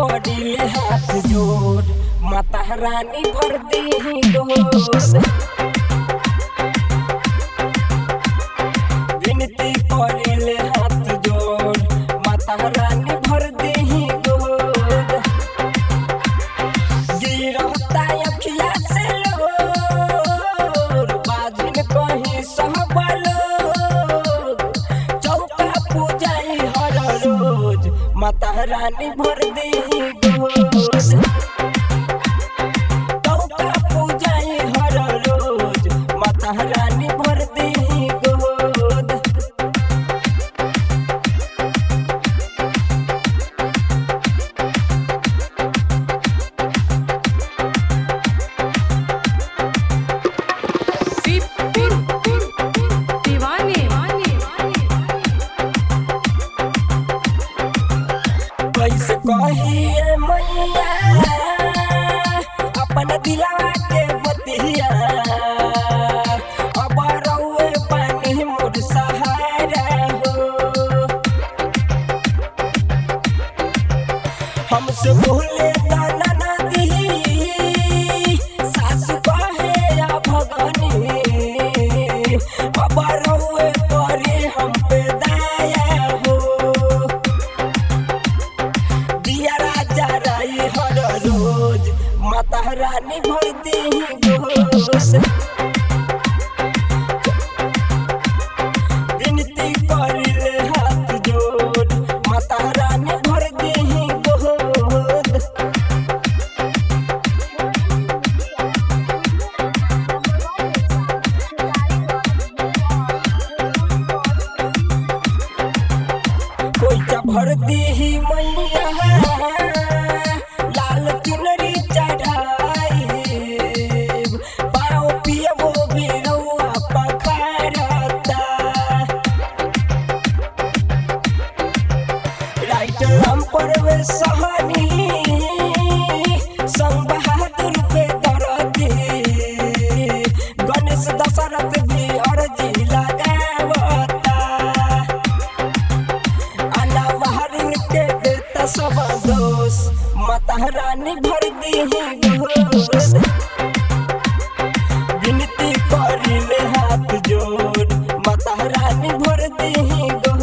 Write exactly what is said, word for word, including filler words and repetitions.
करिले हाथ जोड़ माता रानी भर दी गोद। विनती करिले हाथ जोड़ माता रानी भर दी गोद। गिरता अखिया से लोर बाजिन कहीं सब लोग चौका पूजाई हर रोज माता रानी भर दी गोद। चौका पूजाई हर रोज माता रानी भर दी गोद। कैसे कहिए मैया अपन दिलवा के बतिया अब रउए पानी मोर सहारा हो। हमसे भूले दाना ना दी सासु कहे या भगनी अब रउए करे हम पे दया हो। दिया राजा राई हर रोज माता रानी भर दी गोद। विनती करिले हाथ जोड़ माता रानी भर दी गोद। कोई चा भर दी मैया लाल चुनरी चढ़ाई पाओ पियबो भी रउआ पखारता। राइटर हम परवे सहानी संग बहादुर पे दरदी गणेश दशरथ भी अर्जी लगावता। आना बहरिन के देता सब दोष माता रानी भर दी गोद। विनती करिले हाथ जोड़ माता रानी भर दी गोद।